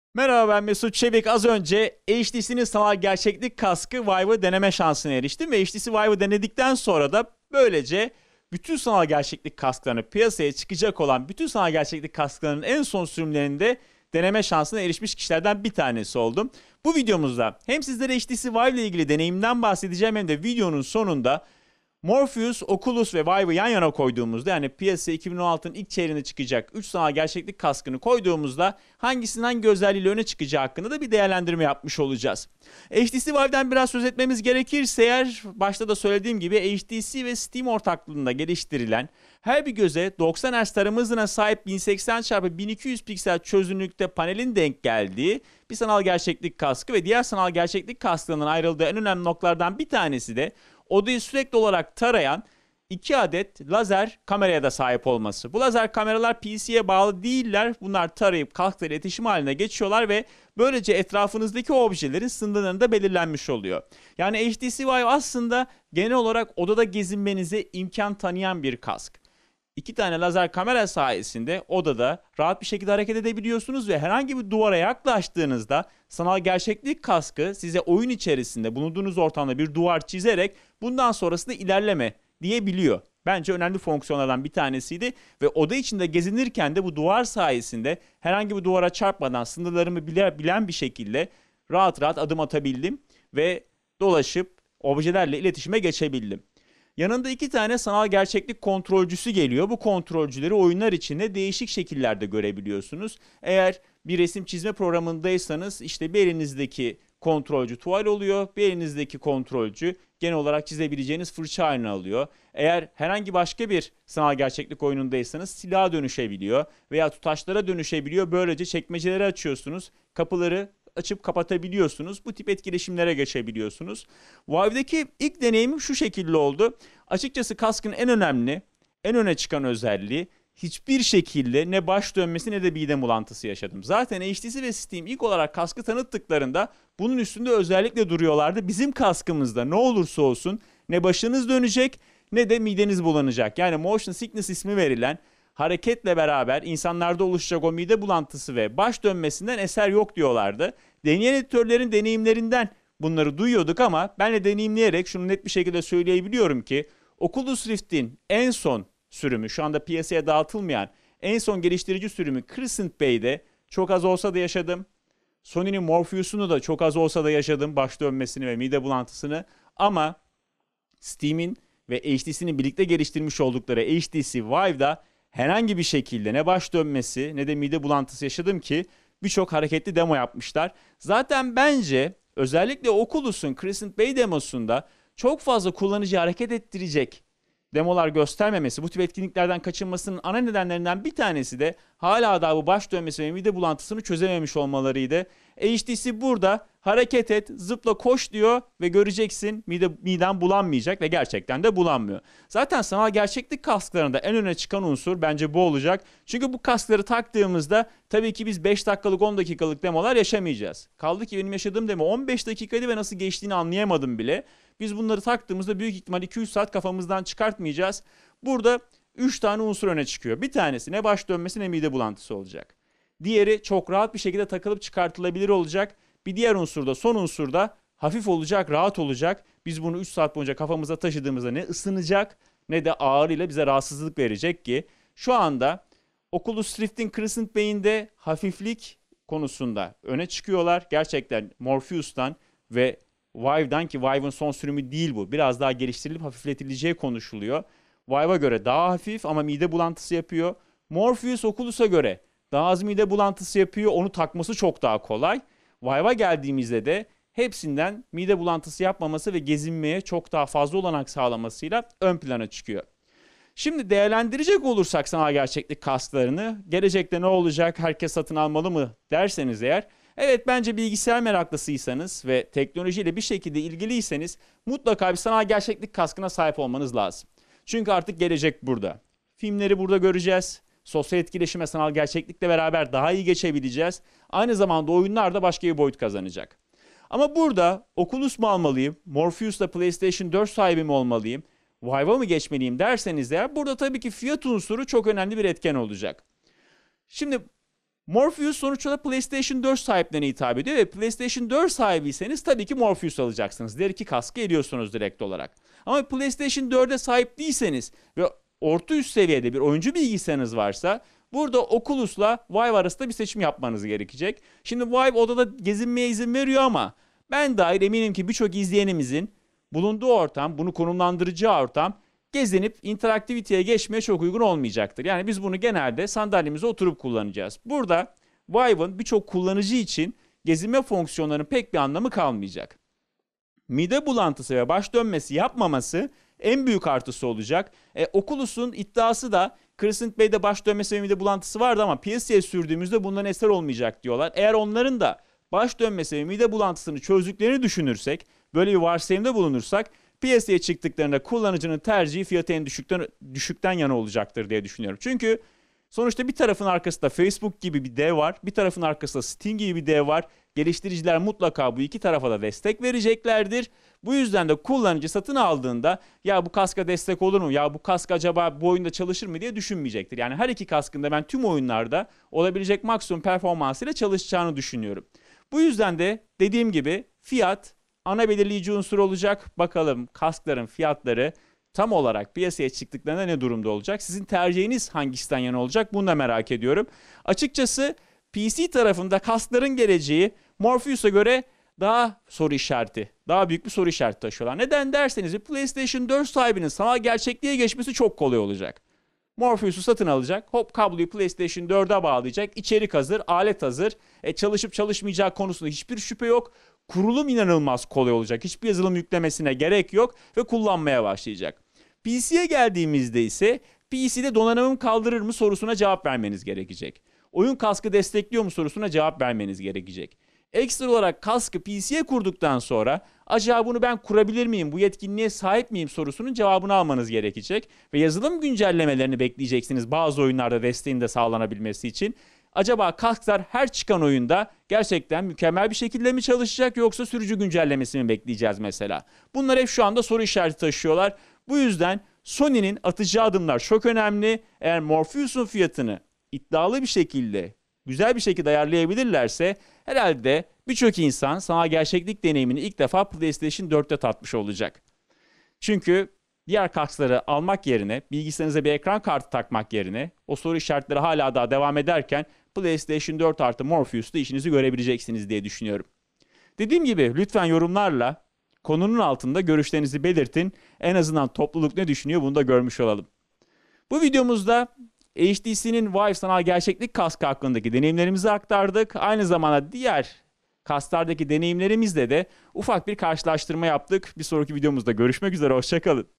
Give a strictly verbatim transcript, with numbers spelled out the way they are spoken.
Merhaba, ben Mesut Çevik. Az önce H T C'nin sanal gerçeklik kaskı Vive'ı deneme şansına eriştim ve H T C Vive'ı denedikten sonra da böylece bütün sanal gerçeklik kasklarını, piyasaya çıkacak olan bütün sanal gerçeklik kasklarının en son sürümlerinde deneme şansına erişmiş kişilerden bir tanesi oldum. Bu videomuzda hem sizlere H T C Vive ile ilgili deneyimden bahsedeceğim hem de videonun sonunda Morpheus, Oculus ve Vive'ı yan yana koyduğumuzda, yani piyasaya iki bin on altının ilk çeyreğinde çıkacak üç sanal gerçeklik kaskını koyduğumuzda hangisinin hangi özelliğiyle öne çıkacağı hakkında da bir değerlendirme yapmış olacağız. H T C Vive'den biraz söz etmemiz gerekirse eğer, başta da söylediğim gibi H T C ve Steam ortaklığında geliştirilen, her bir göze doksan hertz tarama hızına sahip bin seksen çarpı bin iki yüz piksel çözünürlükte panelin denk geldiği bir sanal gerçeklik kaskı ve diğer sanal gerçeklik kasklarının ayrıldığı en önemli noktalardan bir tanesi de odayı sürekli olarak tarayan iki adet lazer kameraya da sahip olması. Bu lazer kameralar P C'ye bağlı değiller. Bunlar tarayıp kaskla iletişim haline geçiyorlar ve böylece etrafınızdaki objelerin sınırlarını da belirlenmiş oluyor. Yani H T C Vive aslında genel olarak odada gezinmenize imkan tanıyan bir kask. İki tane lazer kamera sayesinde odada rahat bir şekilde hareket edebiliyorsunuz ve herhangi bir duvara yaklaştığınızda sanal gerçeklik kaskı size oyun içerisinde bulunduğunuz ortamda bir duvar çizerek bundan sonrasında ilerleme diyebiliyor. Bence önemli fonksiyonlardan bir tanesiydi ve oda içinde gezinirken de bu duvar sayesinde herhangi bir duvara çarpmadan sınırlarımı bilen bir şekilde rahat rahat adım atabildim ve dolaşıp objelerle iletişime geçebildim. Yanında iki tane sanal gerçeklik kontrolcüsü geliyor. Bu kontrolcüleri oyunlar içinde değişik şekillerde görebiliyorsunuz. Eğer bir resim çizme programındaysanız işte bir elinizdeki kontrolcü tuval oluyor, bir elinizdeki kontrolcü genel olarak çizebileceğiniz fırça haline alıyor. Eğer herhangi başka bir sanal gerçeklik oyunundaysanız silaha dönüşebiliyor veya tutaçlara dönüşebiliyor. Böylece çekmeceleri açıyorsunuz, kapıları açıp kapatabiliyorsunuz. Bu tip etkileşimlere geçebiliyorsunuz. Vive'deki ilk deneyimim şu şekilde oldu. Açıkçası kaskın en önemli, en öne çıkan özelliği hiçbir şekilde ne baş dönmesi ne de midem bulantısı yaşadım. Zaten H T C ve Steam ilk olarak kaskı tanıttıklarında bunun üstünde özellikle duruyorlardı. Bizim kaskımızda ne olursa olsun ne başınız dönecek ne de mideniz bulanacak. Yani motion sickness ismi verilen hareketle beraber insanlarda oluşacak o mide bulantısı ve baş dönmesinden eser yok diyorlardı. Deneyen editörlerin deneyimlerinden bunları duyuyorduk ama ben de deneyimleyerek şunu net bir şekilde söyleyebiliyorum ki Oculus Rift'in en son sürümü, şu anda piyasaya dağıtılmayan en son geliştirici sürümü Crescent Bay'de çok az olsa da yaşadım. Sony'nin Morpheus'unu da çok az olsa da yaşadım, baş dönmesini ve mide bulantısını. Ama Steam'in ve H T C'nin birlikte geliştirmiş oldukları H T C Vive'da herhangi bir şekilde ne baş dönmesi ne de mide bulantısı yaşadım ki birçok hareketli demo yapmışlar. Zaten bence özellikle Oculus'un Crescent Bay demosunda çok fazla kullanıcı hareket ettirecek demolar göstermemesi, bu tip etkinliklerden kaçınmasının ana nedenlerinden bir tanesi de hala da bu baş dönmesi ve mide bulantısını çözememiş olmalarıydı. H T C burada hareket et, zıpla, koş diyor ve göreceksin mide, miden bulanmayacak ve gerçekten de bulanmıyor. Zaten sanal gerçeklik kasklarında en öne çıkan unsur bence bu olacak. Çünkü bu kaskları taktığımızda tabii ki biz beş dakikalık on dakikalık demolar yaşamayacağız. Kaldı ki benim yaşadığım demo on beş dakikaydı ve nasıl geçtiğini anlayamadım bile. Biz bunları taktığımızda büyük ihtimal iki üç saat kafamızdan çıkartmayacağız. Burada üç tane unsur öne çıkıyor. Bir tanesi ne baş dönmesi ne mide bulantısı olacak. Diğeri çok rahat bir şekilde takılıp çıkartılabilir olacak. Bir diğer unsur da, son unsur da hafif olacak, rahat olacak. Biz bunu üç saat boyunca kafamıza taşıdığımızda ne ısınacak ne de ağrıyla bize rahatsızlık verecek ki şu anda Oculus Rift'in Crescent Bay'inde hafiflik konusunda öne çıkıyorlar. Gerçekten Morpheus'tan ve Vive'dan, ki Vive'ın son sürümü değil bu, biraz daha geliştirilip hafifletileceği konuşuluyor. Vive'a göre daha hafif ama mide bulantısı yapıyor. Morpheus Oculus'a göre daha az mide bulantısı yapıyor. Onu takması çok daha kolay. Vive'a geldiğimizde de hepsinden mide bulantısı yapmaması ve gezinmeye çok daha fazla olanak sağlamasıyla ön plana çıkıyor. Şimdi değerlendirecek olursak sanal gerçeklik kasklarını, gelecekte ne olacak, herkes satın almalı mı derseniz eğer, evet, bence bilgisayar meraklısıysanız ve teknolojiyle bir şekilde ilgiliyseniz mutlaka bir sanal gerçeklik kaskına sahip olmanız lazım. Çünkü artık gelecek burada. Filmleri burada göreceğiz. Sosyal etkileşime sanal gerçeklikle beraber daha iyi geçebileceğiz. Aynı zamanda oyunlar da başka bir boyut kazanacak. Ama burada Oculus mu almalıyım, Morpheus'la PlayStation dört sahibi mi olmalıyım, Vive'a mı geçmeliyim derseniz eğer, burada tabii ki fiyat unsuru çok önemli bir etken olacak. Şimdi Morpheus sonuç olarak PlayStation dört sahiplerine hitap ediyor ve PlayStation dört sahibiyseniz tabii ki Morpheus alacaksınız. Diğer iki kaskı ediyorsunuz direkt olarak. Ama PlayStation dörde sahip değilseniz ve orta üst seviyede bir oyuncu bilgisayarınız varsa burada Oculus'la Vive arasında bir seçim yapmanız gerekecek. Şimdi Vive odada gezinmeye izin veriyor ama ben dahil eminim ki birçok izleyenimizin bulunduğu ortam, bunu konumlandıracağı ortam gezinip interaktiviteye geçmeye çok uygun olmayacaktır. Yani biz bunu genelde sandalyemize oturup kullanacağız. Burada Vive'ın birçok kullanıcı için gezinme fonksiyonlarının pek bir anlamı kalmayacak. Mide bulantısı ve baş dönmesi yapmaması en büyük artısı olacak. E, Oculus'un iddiası da Crescent Bay'de baş dönmesi ve mide bulantısı vardı ama piyasaya sürdüğümüzde bundan eser olmayacak diyorlar. Eğer onların da baş dönmesi ve mide bulantısını çözdüklerini düşünürsek, böyle bir varsayımda bulunursak piyasaya çıktıklarında kullanıcının tercihi fiyatı en düşükten, düşükten yana olacaktır diye düşünüyorum. Çünkü sonuçta bir tarafın arkasında Facebook gibi bir dev var, bir tarafın arkasında Steam gibi bir dev var. Geliştiriciler mutlaka bu iki tarafa da destek vereceklerdir. Bu yüzden de kullanıcı satın aldığında ya bu kaska destek olur mu, ya bu kask acaba bu oyunda çalışır mı diye düşünmeyecektir. Yani her iki kaskın da ben tüm oyunlarda olabilecek maksimum performansıyla çalışacağını düşünüyorum. Bu yüzden de dediğim gibi fiyat ana belirleyici unsur olacak. Bakalım kaskların fiyatları tam olarak piyasaya çıktıklarında ne durumda olacak? Sizin tercihiniz hangisinden yana olacak? Bunu da merak ediyorum. Açıkçası P C tarafında kaskların geleceği Morpheus'a göre daha soru işareti, daha büyük bir soru işareti taşıyorlar. Neden derseniz PlayStation dört sahibinin sanal gerçekliğe geçmesi çok kolay olacak. Morpheus'u satın alacak, hop kabloyu PlayStation dörde bağlayacak, içerik hazır, alet hazır. E, çalışıp çalışmayacağı konusunda hiçbir şüphe yok. Kurulum inanılmaz kolay olacak. Hiçbir yazılım yüklemesine gerek yok ve kullanmaya başlayacak. P C'ye geldiğimizde ise P C'de donanımım kaldırır mı sorusuna cevap vermeniz gerekecek. Oyun kaskı destekliyor mu sorusuna cevap vermeniz gerekecek. Ekstra olarak kaskı P C'ye kurduktan sonra acaba bunu ben kurabilir miyim, bu yetkinliğe sahip miyim sorusunun cevabını almanız gerekecek. Ve yazılım güncellemelerini bekleyeceksiniz bazı oyunlarda desteğin de sağlanabilmesi için. Acaba kasklar her çıkan oyunda gerçekten mükemmel bir şekilde mi çalışacak yoksa sürücü güncellemesini mi bekleyeceğiz mesela? Bunlar hep şu anda soru işareti taşıyorlar. Bu yüzden Sony'nin atacağı adımlar çok önemli. Eğer Morpheus'un fiyatını iddialı bir şekilde, güzel bir şekilde ayarlayabilirlerse herhalde birçok insan sanal gerçeklik deneyimini ilk defa PlayStation dörtte tatmış olacak. Çünkü diğer kaskları almak yerine, bilgisayarınıza bir ekran kartı takmak yerine o soru işaretleri hala daha devam ederken PlayStation dört artı Morpheus'ta işinizi görebileceksiniz diye düşünüyorum. Dediğim gibi lütfen yorumlarla konunun altında görüşlerinizi belirtin. En azından topluluk ne düşünüyor bunu da görmüş olalım. Bu videomuzda H T C'nin Vive sanal gerçeklik kaskı hakkındaki deneyimlerimizi aktardık. Aynı zamanda diğer kasklardaki deneyimlerimizle de ufak bir karşılaştırma yaptık. Bir sonraki videomuzda görüşmek üzere, hoşça kalın.